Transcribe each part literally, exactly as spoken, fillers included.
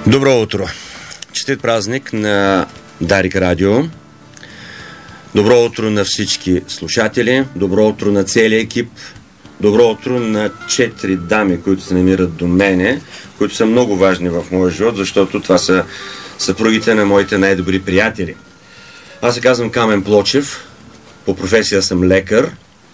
Добро утро! Честит празник на Дарик Радио. Добро утро на всички слушатели. Добро утро на целия екип. Добро утро на четири дами, които се намират до мене, които са много важни в моя живот, защото това са съпругите на моите най-добри приятели. Аз се казвам Камен Плочев. По професия съм лекар,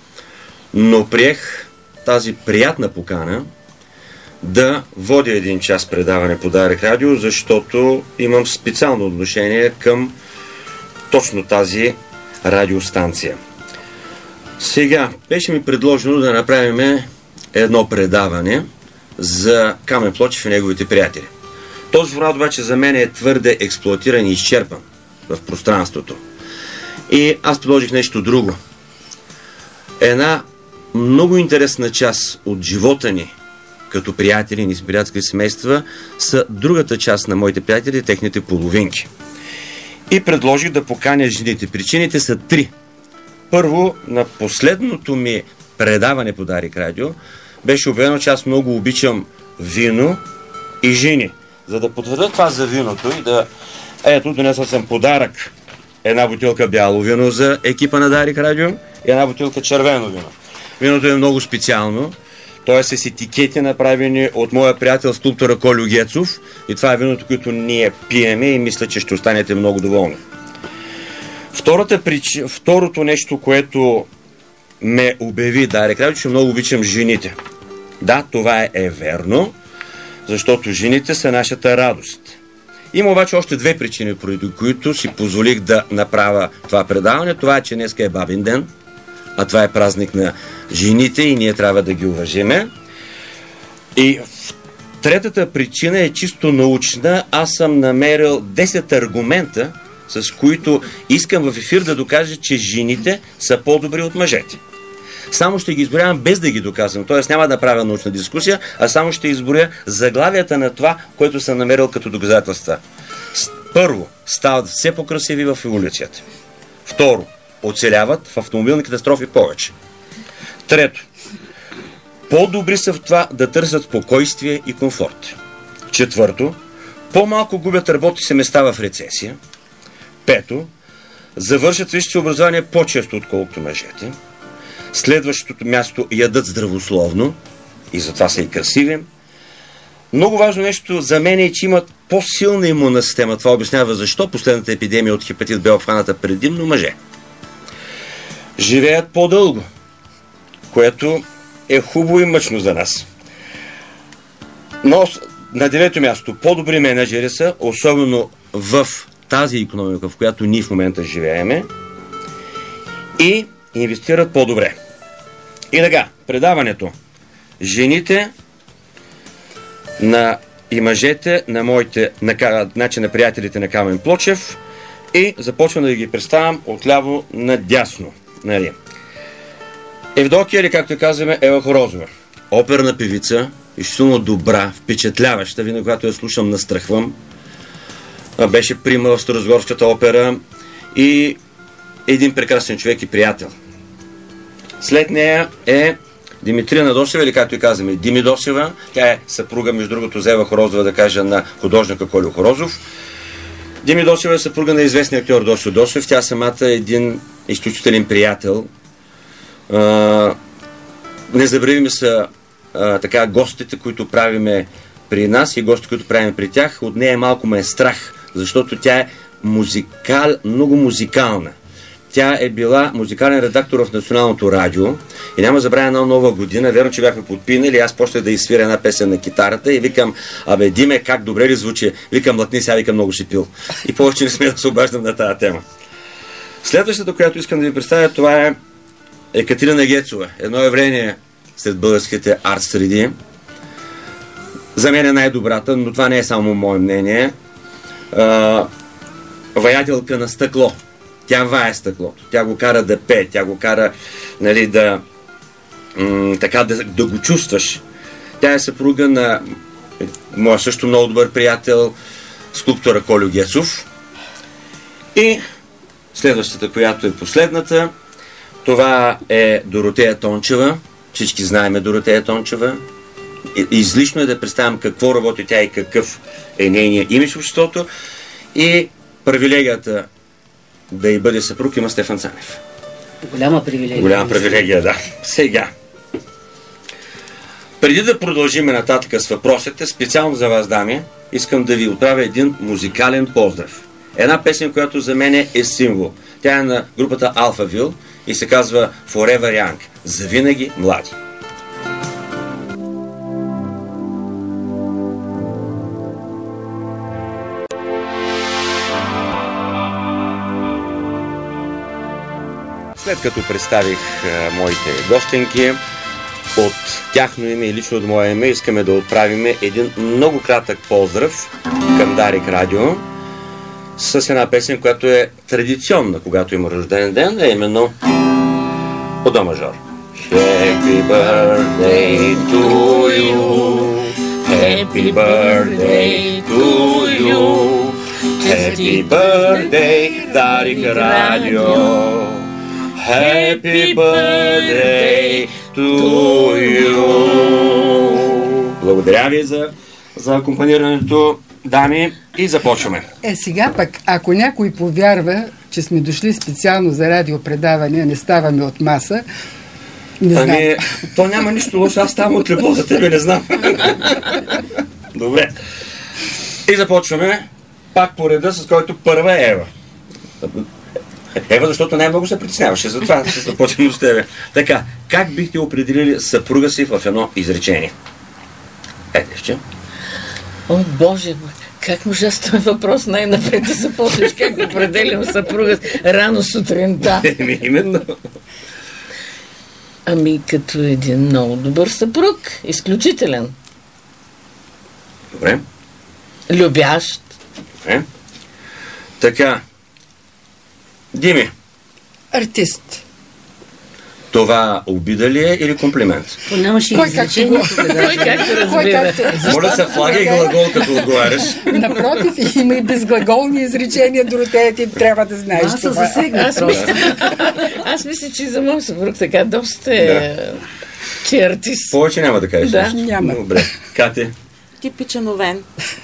но приех тази приятна покана да водя един час предаване по Дарик Радио, защото имам специално отношение към точно тази радиостанция. Сега беше ми предложено да направим едно предаване за Камен Плочев и неговите приятели. Този формат обаче за мен е твърде експлоатиран и изчерпан в пространството. И аз предложих нещо друго. Една много интересна част от живота ни като приятели, ни с приятелски семейства, са другата част на моите приятели, техните половинки. И предложих да поканя жените. Причините са три. Първо, на последното ми предаване по Дарик Радио беше обявено, че аз много обичам вино и жени. За да потвърдя това за виното и да... Ето, донесъл съм подарък. Една бутилка бяло вино за екипа на Дарик Радио и една бутилка червено вино. Виното е много специално. Той е с етикети, направени от моя приятел скулптора Колю Гецов. И това е виното, което ние пиеме и мисля, че ще останете много доволни. Втората прич... Второто нещо, което ме обяви Дарик Радио, че много обичам жените. Да, това е, е верно, защото жените са нашата радост. Има обаче още две причини, поради които си позволих да направя това предаване. Това е, че днеска е бабин ден, а това е празник на жените и ние трябва да ги уважиме. И третата причина е чисто научна. Аз съм намерил десет аргумента, с които искам в ефир да докажа, че жените са по-добри от мъжете. Само ще ги изборявам без да ги доказвам. Т.е. няма да правя научна дискусия, а само ще изборя заглавията на това, което съм намерил като доказателства. Първо, стават все по-красиви в еволюцията. Второ, оцеляват в автомобилни катастрофи повече. Трето, по-добри са в това да търсят спокойствие и комфорт. Четвърто, по-малко губят работни се места в рецесия. Пето, завършат висшето образование по-често, отколкото мъжете. Следващото място, ядат здравословно и затова са и красиви. Много важно нещо за мен е, че имат по-силна имунна система. Това обяснява защо последната епидемия от хепатит Б обхваната предимно мъже. Живеят по-дълго, което е хубаво и мъчно за нас. Но на девето място, по-добри менеджери са, особено в тази икономика, в която ние в момента живееме, и инвестират по-добре. И така, предаването. Жените на и мъжете на моите, на, значи на приятелите на Камен Плочев, и започвам да ги представям отляво надясно. Нали. Евдокия, или както казваме, Ева Хорозова. Оперна певица, изключително добра, впечатляваща. Винаги, когато я слушам, настрахвам. Беше прима в Старозагорската опера и един прекрасен човек и приятел. След нея е Димитрина Досева, или както и казваме, Дими Досева. Тя е съпруга, между другото, за Ева Хорозова, да кажа, на художника Колю Хорозов. Дими Досева е съпруга на известния актьор Досо Досев. Тя самата е един изключителен приятел. А, незабравими са а, така гостите, които правиме при нас и гости, които правим при тях. От нея малко ме е страх, защото тя е музикал, много музикална. Тя е била музикален редактор в Националното радио и няма забравя една нова година. Верно, че бяхме подпинали, аз почнах да изсвиря една песен на китарата и викам: абе, Диме, как добре ли звучи? Викам: лъкни сега, викам, много си пил. И повече не сме да се обаждам на тази тема. Следващата, която искам да ви представя, това е Екатерина Гецова. Едно явление сред българските арт среди. За мен е най-добрата, но това не е само мое мнение. А, ваятелка на стъкло. Тя вае стъклото. Тя го кара да пее. Тя го кара, нали, да, м- така, да, да го чувстваш. Тя е съпруга на моя също много добър приятел, скулптора Колю Гецов. И следващата, която е последната, това е Доротея Тончева. Всички знаеме Доротея Тончева. излишно е да представям какво работи тя и какъв е нейният имидж в обществото. И привилегията да й бъде съпруг има Стефан Цанев. Голяма привилегия. Голяма привилегия, да. Сега. Преди да продължим нататък с въпросите, специално за вас, дами, искам да ви отправя един музикален поздрав. Една песен, която за мен е символ. Тя е на групата Alphaville и се казва Forever Young. Завинаги млади. След като представих а, моите гостенки, от тяхно име и лично от мое име искаме да отправим един много кратък поздрав към Дарик Радио с една песен, която е традиционна, когато има рожден ден, а именно по до мажор. Happy birthday to you, happy birthday to you, happy birthday, Дарик Радио, happy birthday to you. Благодаря ви за, за акомпанирането, дами, и започваме. Е, сега пък, ако някой повярва, че сме дошли специално за радиопредаване, не ставаме от маса, не знам. Ами, то няма нищо лошо, аз ставам от любов за тебе, не знам. Добре. И започваме пак по реда, с който първа е Ева. Ева, защото най-много се притесняваше, затова ще започнем с тебе. Така, как бихте определили съпруга си в едно изречение? Ето, Евче. О, Боже, как можа с този въпрос най-напред да започнеш? Как определям съпруга рано сутринта? Еми, именно. Ами, като един много добър съпруг. Изключителен. Добре. Любящ. Добре. Така. Дими. Артист. Това обида ли е или комплимент? То нямаше Кой изречение. Кой както разбира. Моля се, флага и глагол, като отговаряш. Напротив, има и безглаголни изречения, Доротея, ти трябва да знаеш Аз се това. засегна. Аз мисля, аз мисля, че за моят съпруг така доста е, Да. че е артист. Повече няма да кажеш. Да. нещо. Няма. Добре. Кате? Типичен овен.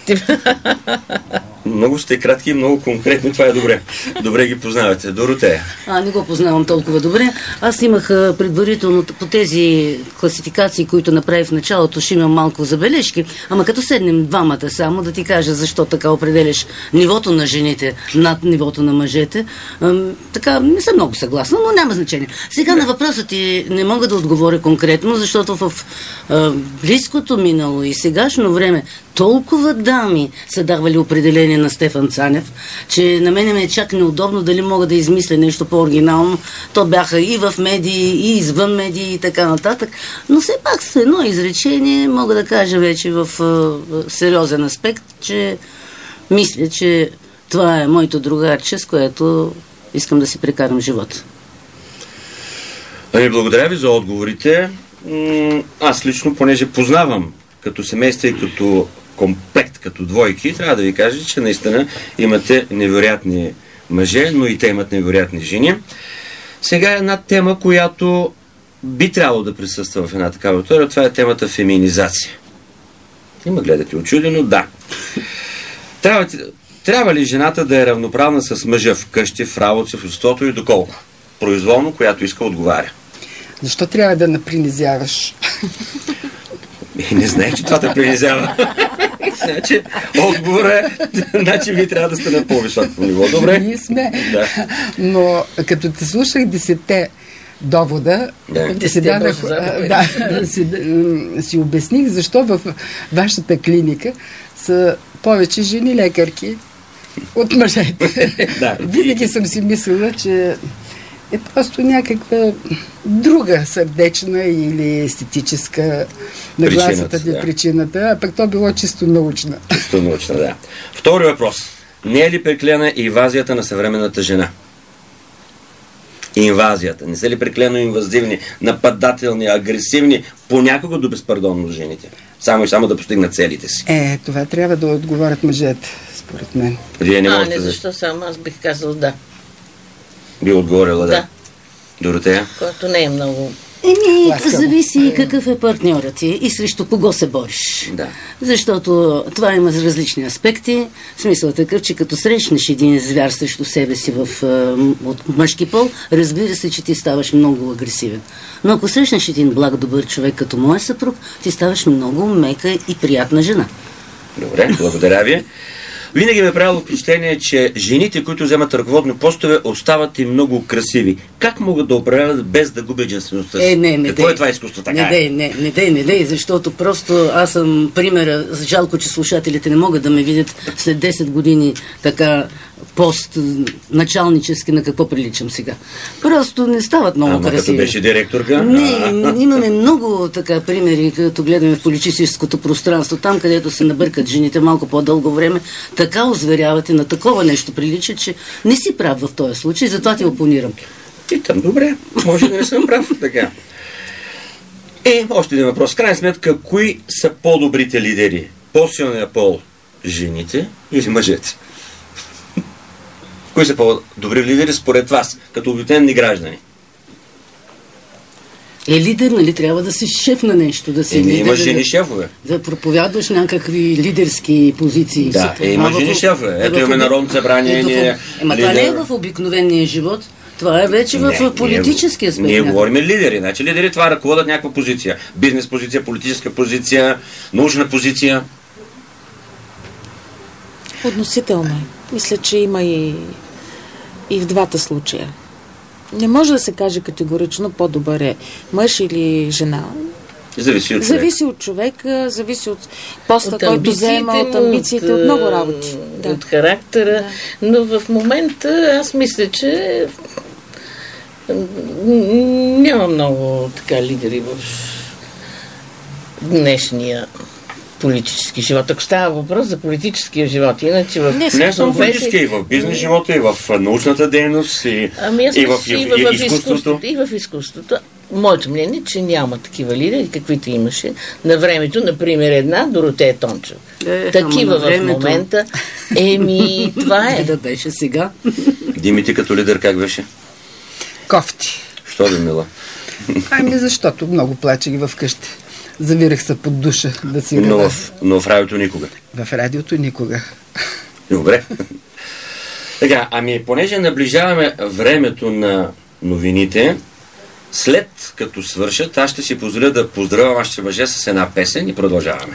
Много сте кратки и много конкретни, това е добре. Добре ги познавате. Доротея. А, не го познавам толкова добре. Аз имах а, предварително по тези класификации, които направих в началото, ще имам малко забележки, ама като седнем двамата само, да ти кажа защо така определяш нивото на жените над нивото на мъжете, а, така не съм много съгласна, но няма значение. Сега на въпросът ти не мога да отговоря конкретно, защото в а, близкото минало и сегашно време толкова дами са давали определение на Стефан Цанев, че на мене ме е чак неудобно дали мога да измисля нещо по-оригинално. То бяха и в медии, и извън медии и така нататък. Но все пак с едно изречение мога да кажа вече в е, сериозен аспект, че мисля, че това е моето другарче, с което искам да си прекарам живота. Ами, благодаря ви за отговорите. М- аз лично, понеже познавам като семейство и като комплект, като двойки, трябва да ви кажа, че наистина имате невероятни мъже, но и те имат невероятни жени. Сега е една тема, която би трябвало да присъства в една такава аудитория. Това е темата феминизация. Има гледате очудено? Да. Трябва, трябва ли жената да е равноправна с мъжа в къщи, в работа, в обществото и доколко? Произволно, която иска, отговаря. Защо трябва да напринизяваш? И не знаех, че това те принизява. Значи, отговор е, значи вие трябва да сте на по-високо ниво. Добре? Ние сме. Да. Но като те слушах десетте довода, Да. да. си, дадах, да, си, си обясних защо в вашата клиника са повече жени лекарки от мъжете. Да. Винаги съм си мислила, че е просто някаква друга сърдечна или естетическа нагласата ви да. причината, а пък то било чисто научна. Чисто научна, да. Втори въпрос. Не е ли преклена инвазията на съвременната жена? Инвазията. Не са ли преклено инвазивни, нападателни, агресивни, понякога до безпардонно жените? Само и само да постигнат целите си. Е, това трябва да отговорят мъжете, според мен. Вие не а, можете не, да... защо само аз бих казал да. Би отговорила да. Да. Доротея? Което не е много Еми, Ласкаво. зависи какъв е партньорът ти и срещу кого се бориш. Да. Защото това има различни аспекти. В смисъл такъв, че като срещнеш един звяр срещу себе си в, а, от мъжки пол, разбира се, че ти ставаш много агресивен. Но ако срещнеш един благ, добър човек като моя съпруг, ти ставаш много мека и приятна жена. Добре, благодаря ви. Винаги ме е правило впечатление, че жените, които вземат ръководни постове, остават и много красиви. Как могат да управляват без да губят женствеността си? Е, не, не Какво дей. е това изкуство? Така не е. дей, не, не дей, не дей, защото просто аз съм примера, жалко, че слушателите не могат да ме видят след десет години така пост началнически, на какво приличам сега. Просто не стават много Ама красиви. като беше директорка? Не, А. имаме много така примери, като гледаме в политическото пространство, там където се набъркат жените малко по-дълго време, така озверяват и на такова нещо прилича, че не си прав в този случай, затова ти опонирам. И там, добре, може да не съм прав. Така. И още един въпрос. В крайна сметка, кои са по-добрите лидери? По-силния пол? Жените или мъжете? Кои са по-добри лидери според вас, като обикновени граждани? Е, лидер, нали, трябва да си шеф на нещо, да си Еми, лидер, има да- жени шефове. да проповядваш някакви лидерски позиции. Да, Са- е, има а в- жени шефове. Ето в- имаме в- Народно събрание, ето в- ние Ема това не е лидер. в обикновения живот, това е вече Не, в политическия ние, аспект. ние някакъв. говорим лидери. Значи лидери това ръководят някаква позиция. Бизнес позиция, политическа позиция, научна позиция. Относително е. Мисля, че има и, и в двата случая. Не може да се каже категорично по-добър е мъж или жена. Зависи от човек. Зависи от човека, зависи от поста, От който амбициите взема, от му, амбициите, от, много работи. Да. Да. От характера. Но в момента аз мисля, че м, няма много така лидери в днешния политически живот. Ако става въпрос за политическия живот, иначе в... Не, Не само в политически, и в бизнес живота, и в научната дейност, и, Ами аз и в, мисля, че и, и, в, и, в изкуството. изкуството. И в изкуството. Моето мнение е, че няма такива лидери, каквито имаше на времето, например, една Доротея Тончева. Е, Такива ама на в времето. момента. Еми, това Е, е. да беше сега. Дими, ти като лидер как беше? Кофти. Що да мила? Ами защото много плачех в къщи. Завирах се под душа да си Но рада. в, но в радиото никога. В радиото никога. Добре. Така, ами понеже наближаваме времето на новините, след като свършат, аз ще си позволя да поздравя вашите мъже с една песен и продължаваме.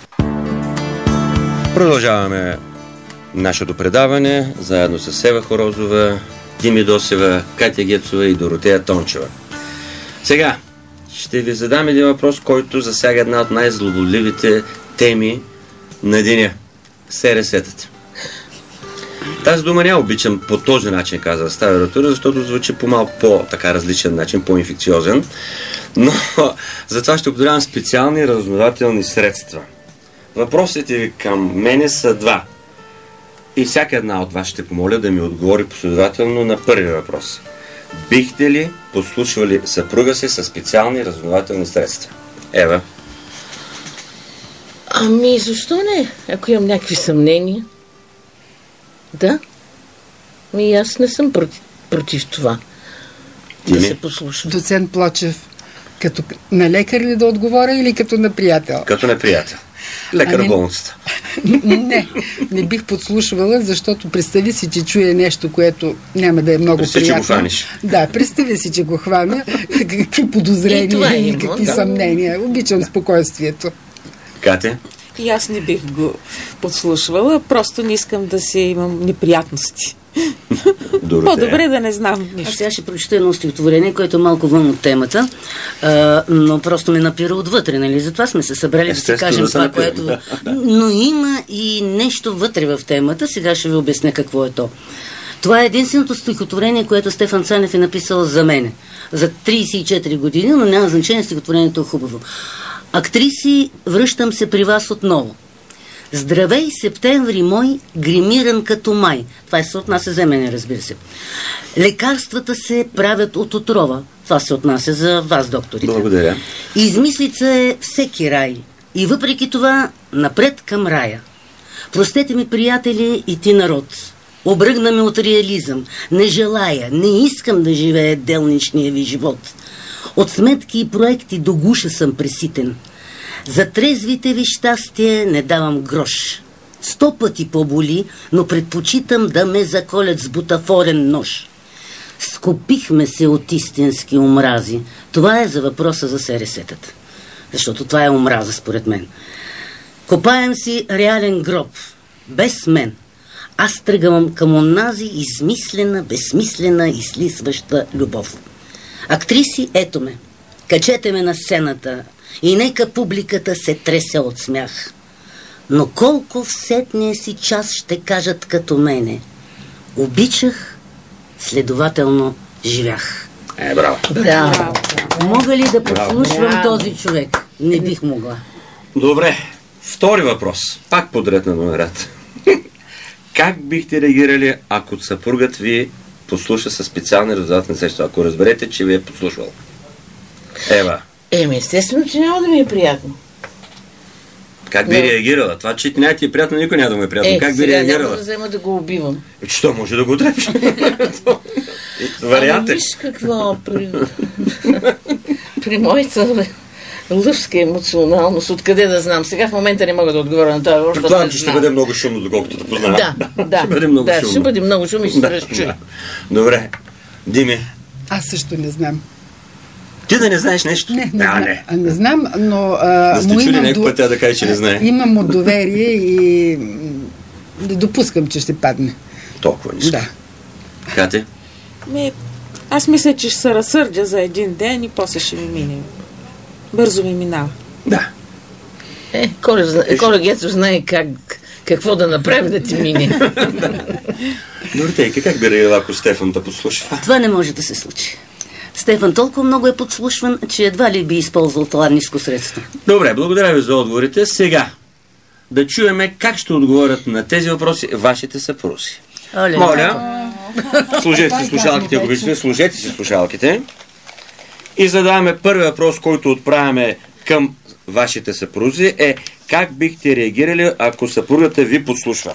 Продължаваме нашето предаване заедно с Ева Хорозова, Дими Досева, Катя Гецова и Доротея Тончева. Сега ще ви задам един въпрос, който засяга една от най-злободливите теми на деня. СРС-тата. Тази дума не обичам по този начин, казва Става Ратура, защото звучи по малко по-така различен начин, по-инфекциозен. Но затова ще употребявам специални разузнавателни средства. Въпросите ви към мене са два. И всяка една от вас ще помоля да ми отговори последователно на първи въпрос. Бихте ли подслушвали съпруга си със специални разузнавателни средства? Ева. Ами, защо не? Ако имам някакви съмнения. Да. Ми аз не съм против, против това. Да Дими? се послушам. Доцент Плочев, като на лекар ли да отговоря или като на приятел? Като неприятел. Лекар Ами- в болницата. Не, не бих подслушвала, защото представи си, че чуе нещо, което няма да е много Представи, че приятно. го хванеш. Да, представи си, че го хвана. Какви И подозрения това и има, какви да. съмнения. Обичам спокойствието. Кате? И аз не бих го подслушвала, просто не искам да си имам неприятности. Доротея. По-добре да не знам Аз нищо. сега ще прочета едно стихотворение, което е малко вън от темата, а, но просто ме напира отвътре, нали? Затова сме се събрали да си Естествено, кажем да се това, напира, което... да, да. Но има и нещо вътре в темата, сега ще ви обясня какво е то. Това е единственото стихотворение, което Стефан Цанев е написал за мене. За трийсет и четири години, но няма значение, стихотворението е хубаво. Актриси, връщам се при вас отново. Здравей, септември мой, гримиран като май. Това се отнася за мене, разбира се. Лекарствата се правят от отрова. Това се отнася за вас, докторите. Благодаря. Измислица е всеки рай. И въпреки това, напред към рая. Простете ми, приятели, и ти народ. Обръгна ме от реализъм. Не желая, не искам да живее делничния ви живот. От сметки и проекти до гуша съм преситен. За трезвите ви щастие не давам грош. Сто пъти поболи, но предпочитам да ме заколят с бутафорен нож. Скопихме се от истински омрази. Това е за въпроса за СРС-тата. Защото това е омраза, според мен. Копаем си реален гроб. Без мен. Аз тръгвам към онази измислена, безсмислена и слисваща любов. Актриси, ето ме. Качете ме на сцената и нека публиката се тресе от смях. Но колко в сетния си час ще кажат като мене. Обичах, следователно живях. Е, браво. Браво. Мога ли да подслушвам Браво. този човек? Не бих могла. Добре. Втори въпрос. Пак подред на номерата. Как бихте реагирали, ако съпругът ви подслуша със специални разузнавателни средства? Ако разберете, че ви е подслушвал? Ева. Еми, естествено, че няма да ми е приятно. Как би Но... реагирала? Това, че няма ти е приятно, никой няма да му е приятно. Е, как би сега реагирала? няма да взема да го убивам. Е, че то може да го отрепиш. Вариант е. Ами виж какво при... при моята лъвска емоционалност, откъде да знам. Сега в момента не мога да отговоря на това. Предполагам, че ще бъде много шумно, доколкото да познавам. Да, да. Ще бъде много да, шумно. ще бъде много шум и ще Да, се разчуи. да. Добре. Дими, Аз също не знам. ти да не знаеш нещо? Не, не, да, знам. не. А, не знам, но... А, Да сте му чули имам някой до- път тя да каже, че не знае. Имам му доверие и м, да допускам, че ще падне. Толкова нищо. Да. Кате? Ми, аз мисля, че ще се разсърдя за един ден и после ще ми мине. Бързо ми минава. Да. Е, Коля, зна- Коля Гецов знае как, какво да направи да ти мине. Добре, тейка, как би реагирала, ако Стефан да подслуша? Това не може да се случи. Стефан толкова много е подслушван, че едва ли би използвал това ниско средство. Добре, благодаря ви за отговорите. Сега да чуеме как ще отговорят на тези въпроси вашите съпрузи. Оле. Моля, служете си слушалките, ако обичате, служете си слушалките. И задаваме първия въпрос, който отправяме към вашите съпрузи е: как бихте реагирали, ако съпругата ви подслушва?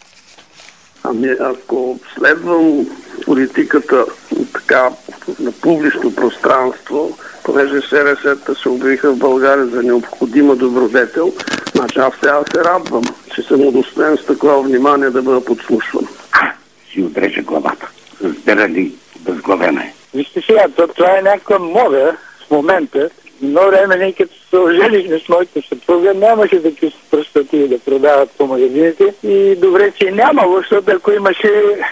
Ами, ако следвам политиката така на публично пространство, понеже СРС-та се обявиха в България за необходима добродетел, значи аз сега се радвам, че съм удостоен с такова внимание да бъда подслушван. Си отрежа главата. Заради безглавена е. Вижте сега, то, това е някаква мода в момента. Едно време, ние като се оженихме с моята съпруга, нямаше такива пръстати да продават по магазините. И добре, че нямало, защото ако имаше,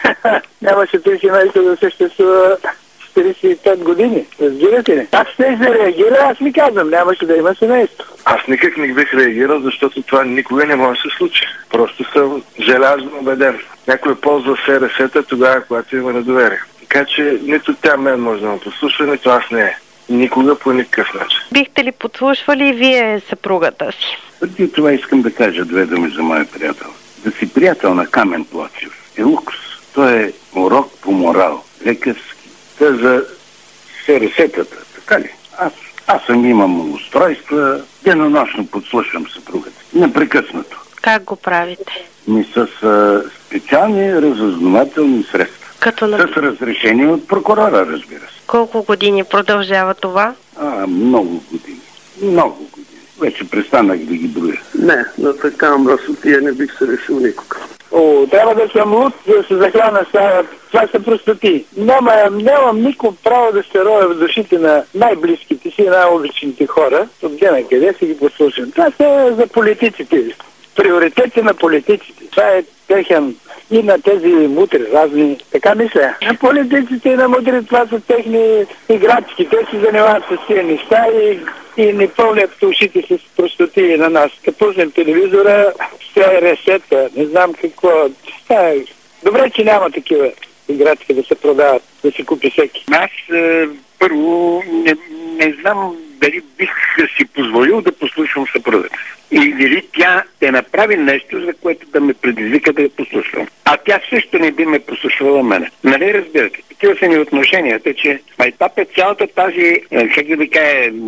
нямаше три семейства да съществува четиридесет и пет години. Разбирате ли? Аз ще да реагира, аз ми казвам, нямаше да има семейство. Аз никак не бих реагирал, защото това никога не може да се случи. Просто съм желязно убеден. Някой ползва СРС-та тогава, когато има недоверие. Така че нито тя мен може да ме послуша, нито аз не е. Никога по никакъв начин. Бихте ли подслушвали и вие съпругата си? Преди това искам да кажа две думи за моя приятел. Да си приятел на Камен Плочев е лукс. Той е урок по морал, лекарски. Та за СРС-тата, така ли? Аз, аз съм имам устройства, денонощно подслушвам съпругата. Непрекъснато. Как го правите? Ми с а, специални разузнавателни средства. Като на... С разрешение от прокурора, разбира се. Колко години продължава това? А, много години. Много години. Вече престанах да ги броя. Не, на така мръсотия не бих се решил никога. О, трябва да съм луд, да се захрана с това. Това са простоти. Няма, нямам никакво право да се роя в душите на най-близките си, най-обичните хора. От дена къде си ги послушам. Това са за политиците. Приоритети на политиците. Това е техен и на тези мутри разни. Така мисля. На политиците и на мутри това са техни играчки. Те се занимават с тези неща и, и не пълнят ушите с простоти на нас. Като пуснем телевизора, все ресета, не знам какво. А, добре, че няма такива играчки да се продават, да се купи всеки. Аз е, първо не, не знам дали бих си позволил да послушам съпругата. И дали тя е направи нещо, за което да ме предизвика да я послушвам. А тя също не би ме послушвала мене. Нали разбирате? Такива са ми отношенията, че майтап е цялата тази, как да ви кажа,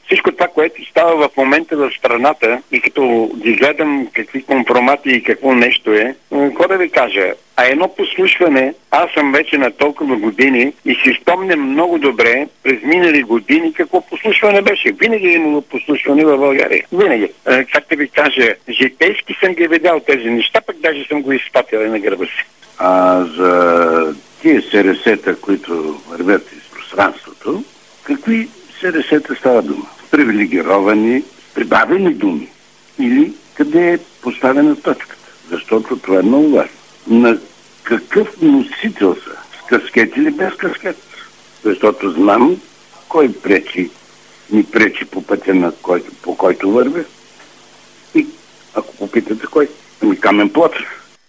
всичко това, което става в момента в страната и като ги гледам какви компромати и какво нещо е, какво да ви кажа? А едно послушване, аз съм вече на толкова години и си спомням много добре през минали години какво послушване беше. Винаги е имало послушване в България. Винаги. Е, как да ви кажа, житейски съм ги видял тези неща, пък даже съм го изпатил на гърба си. А за тия СРС-та, които вървят из пространството, какви СРС-та става дума? Привилегировани, прибавени думи? Или къде е поставена точката? Защото това е много важно. На какъв носител са? С каскет или без каскет? Защото знам кой пречи, ми пречи по пътя, на който, по който вървя. И ако попитате кой, ами Камен Плочев.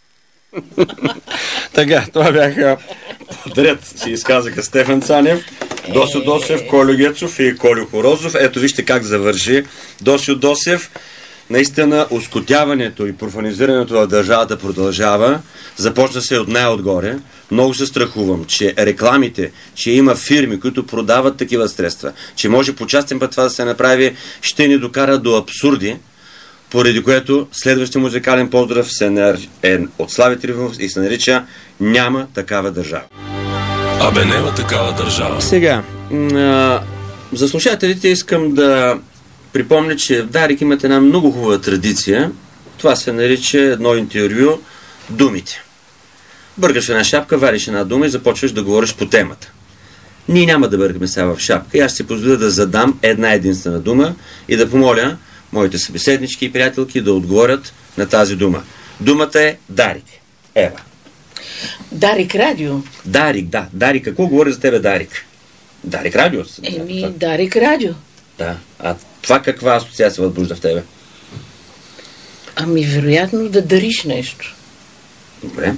Така, това бяха подред си изказаха Стефан Цанев, Досю Досев, Колю Гецов и Колю Хорозов. Ето вижте как завърши Досю Досев. Наистина, оскотяването и профанизирането в държавата продължава. Започна се от най-отгоре. Много се страхувам, че рекламите, че има фирми, които продават такива средства, че може по частен път това да се направи, ще ни докара до абсурди, поради което следващия музикален поздрав се нар... е от Слави Трифонов и се нарича "Няма такава държава". Абе, няма такава държава. Сега, а, за слушателите искам да припомня, че в Дарик имат една много хубава традиция. Това се нарича едно интервю "Думите". Бъргаш една шапка, вариш една дума и започваш да говориш по темата. Ние няма да бъргаме сега в шапка и аз ще позволя да задам една единствена дума и да помоля моите събеседнички и приятелки да отговорят на тази дума. Думата е Дарик. Ева. Дарик радио. Дарик, да. Дарик, какво говори за тебе Дарик? Дарик радио? Еми, Дарик радио. Да. А това каква асоциация възбужда в тебе? Ами, вероятно да дариш нещо. Добре.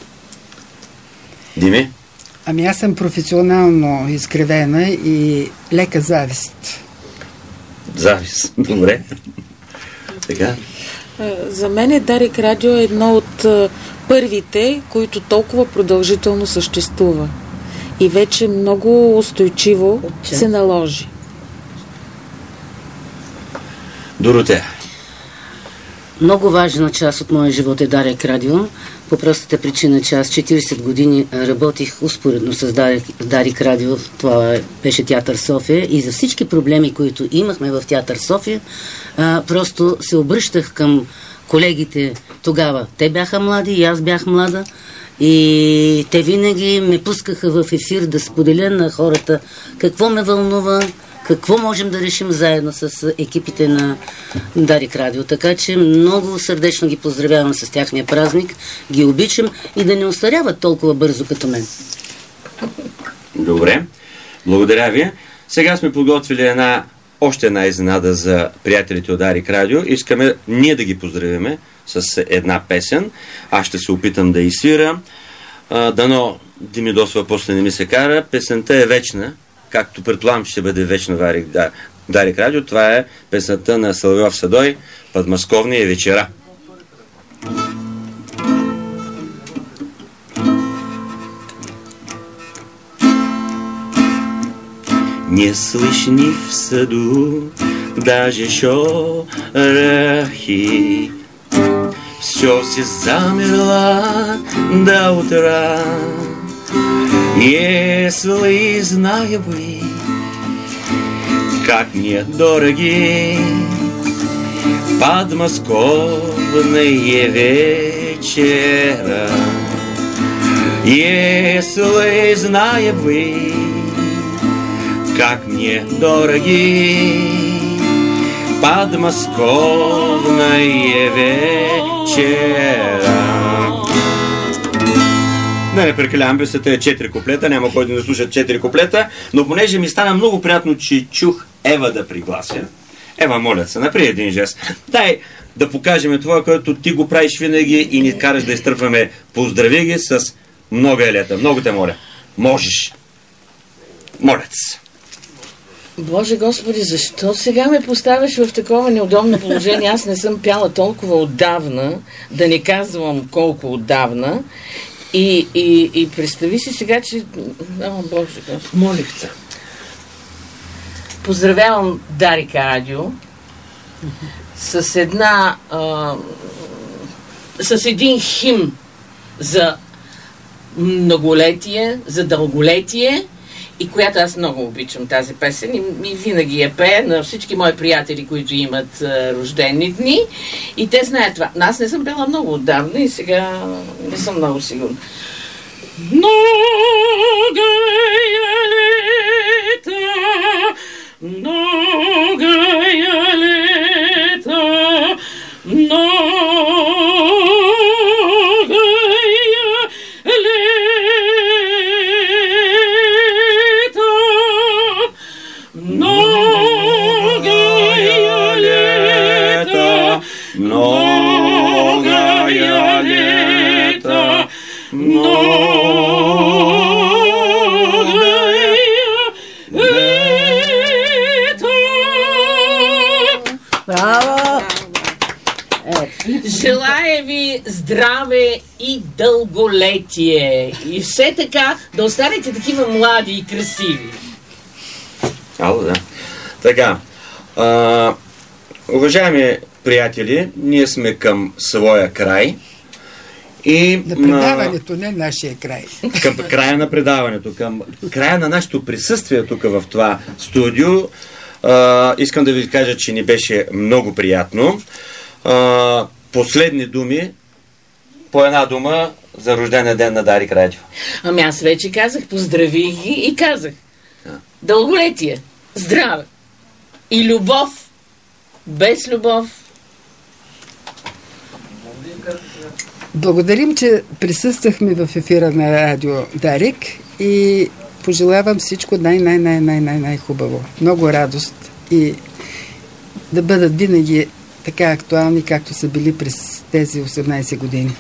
Дими? Ами аз съм професионално изкривена и лека завист. Завист. Добре. Така. За мен е Дарик радио е едно от първите, които толкова продължително съществува. И вече много устойчиво Отче. се наложи. Доротея. Много важна част от моя живот е Дарик радио. По простата причина, че аз четирийсет години работих успоредно с Дарик, Дарик радио. Това беше Театър София. И за всички проблеми, които имахме в Театър София, а, просто се обръщах към колегите тогава. Те бяха млади и аз бях млада. И те винаги ме пускаха в ефир да споделя на хората какво ме вълнува, какво можем да решим заедно с екипите на Дарик радио. Така че много сърдечно ги поздравявам с тяхния празник, ги обичам и да не остаряват толкова бързо като мен. Добре, благодаря ви. Сега сме подготвили една, още една изненада за приятелите от Дарик радио. Искаме ние да ги поздравиме с една песен. Аз ще се опитам да изсвира. Дано Димидосова после не ми се кара. Песента е вечна, както предполагам ще бъде вечна в да, Дарик радио. Това е песента на Соловйов Садой "Подмосковни вечера". Не слышни в саду даже шорохи, все си замерла до утра. Если знаю бы, как мне дороги подмосковные вечера. Если знаю бы, как мне дороги подмосковные вечера. Не, не прекалявам, песента е четири куплета, няма кой да не слуша четири куплета, но понеже ми стана много приятно, че чух Ева да приглася. Ева, моля се, направи един жест. Дай да покажем това, което ти го правиш винаги и ни караш да изтърпваме. Поздрави ги с много елета. Много те моля. Можеш. Моля се. Боже Господи, защо сега ме поставяш в такова неудобно положение? Аз не съм пяла толкова отдавна, да не казвам колко отдавна. И, и, и представи си сега, че... О, Боже Господи. Молих се. поздравявам Дарик Радио с една а, с един химн за многолетие, за дълголетие, и която аз много обичам тази песен и, и винаги я пея на всички мои приятели, които имат а, рождени дни, и те знаят това. Аз не съм пела много отдавна и сега не съм много сигурна. Много е лета, много е лета, много е лета, много е лета, много е лета, много. Браво! Желая ви здраве и дълголетие. И все така да останете такива млади и красиви. Ало, да. Така. А, уважаеми приятели, ние сме към своя край. И, на предаването, а, не нашия край. Към края на предаването, към края на нашето присъствие тук в това студио. А, искам да ви кажа, че ни беше много приятно. А, последни думи, по една дума за рождения ден на Дарик Радио. Ами аз вече казах, поздравих ги и казах. А. Дълголетие, здраве и любов. Без любов. Благодарим, че присъствахме в ефира на Радио Дарик и пожелавам всичко най-най-най-най-най-най-хубаво. Много радост и да бъдат винаги така актуални, както са били през тези осемнайсет години.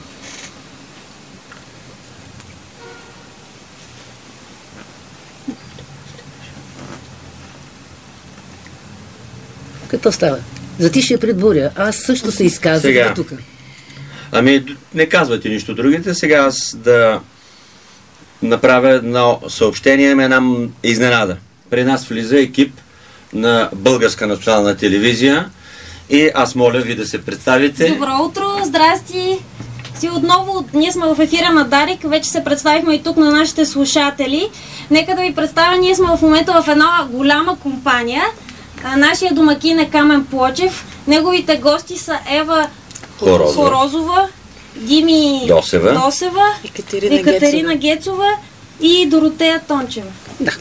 Какво става? Затишия пред буря. Аз също се изказвам тук. Ами, не казвате нищо другите. Сега аз да направя едно съобщение, има една изненада. При нас влиза екип на Българска национална телевизия и аз моля ви да се представите. Добро утро, здрасти! Си отново, ние сме в ефира на Дарик, вече се представихме и тук на нашите слушатели. Нека да ви представя, ние сме в момента в една голяма компания. Нашия домакин е Камен Плочев, неговите гости са Ева Хорозова, Хорозова, Дими Досева, Досева Екатерина, Екатерина Гецова и Доротея Тончева. Да.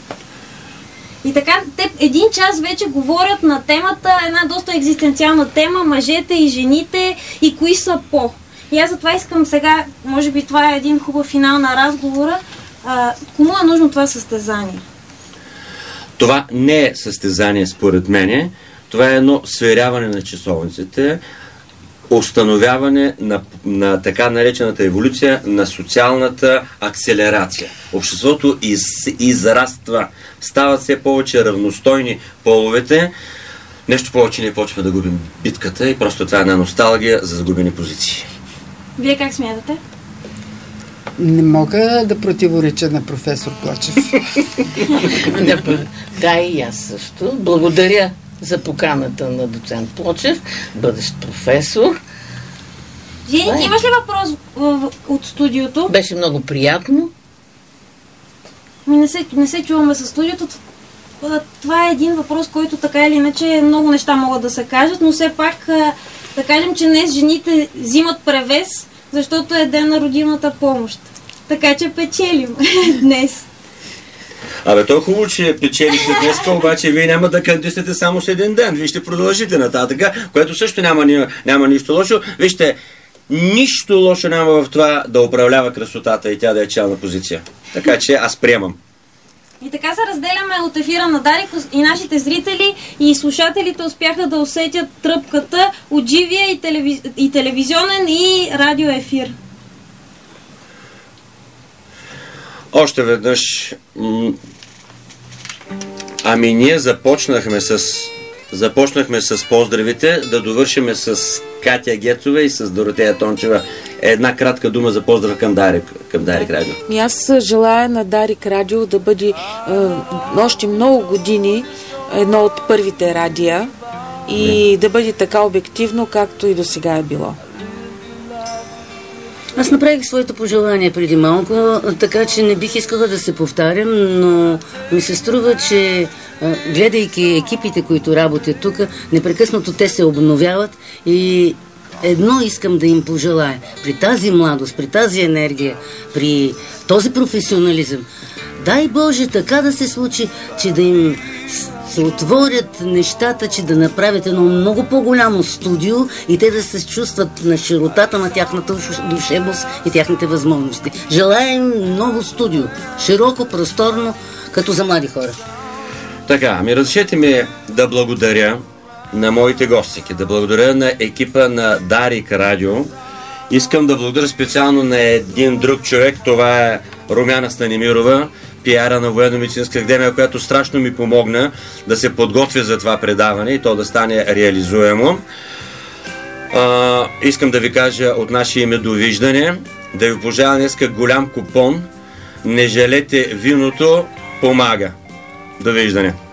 И така, те един час вече говорят на темата, една доста екзистенциална тема, мъжете и жените и кои са по. И аз затова искам сега, може би това е един хубав финал на разговора, а, кому е нужно това състезание? Това не е състезание според мене, това е едно сверяване на часовниците, установяване на, на така наречената еволюция на социалната акселерация. Обществото из, израства, стават все повече равностойни половете, нещо повече не почва да губим битката и просто това е една носталгия за загубени позиции. Вие как смятате? Не мога да противореча на професор Плочев. да, да, и аз също. Благодаря за поканата на доцент Плочев, бъдещ професор. Жени, имаш ли въпрос от студиото? Беше много приятно. Не се, не се чуваме със студиото. Това е един въпрос, който така или иначе много неща могат да се кажат, но все пак да кажем, че днес жените взимат превес, защото е ден на родилната помощ. Така че печелим днес. Абе, то е хубаво, че печелите днес, обаче вие няма да кандидатствате само с един ден. Вие ще продължите нататък, което също няма, няма нищо лошо. Вижте, нищо лошо няма в това да управлява красотата и тя да е челна позиция. Така че аз приемам. И така се разделяме от ефира на Дарик и нашите зрители и слушателите успяха да усетят тръпката от живия и, телевиз... и телевизионен и радиоефир. Още веднъж, ами ние започнахме с започнахме с поздравите, да довършиме с Катя Гецова и с Доротея Тончева. Една кратка дума за поздрав към Дарик, към Дарик Радио. И аз желая на Дарик Радио да бъде е, още много години едно от първите радия и да бъде така обективно, както и до сега е било. Аз направих своето пожелание преди малко, така че не бих искала да се повтарям, но ми се струва, че гледайки екипите, които работят тук, непрекъснато те се обновяват и едно искам да им пожелая. При тази младост, при тази енергия, при този професионализъм, дай Боже така да се случи, че да им се отворят нещата, че да направят едно много по-голямо студио и те да се чувстват на широтата на тяхната душевност и тяхните възможности. Желаем ново студио, широко, просторно, като за млади хора. Така, ами разрешете ми да благодаря на моите гостики, да благодаря на екипа на Дарик Радио. Искам да благодаря специално на един друг човек, това е Румяна Станимирова, пиара на Военно-медицинска академия, която страшно ми помогна да се подготвя за това предаване и то да стане реализуемо. А, искам да ви кажа от наше име довиждане, да ви пожелая днеска голям купон. Не жалете, виното помага. Довиждане.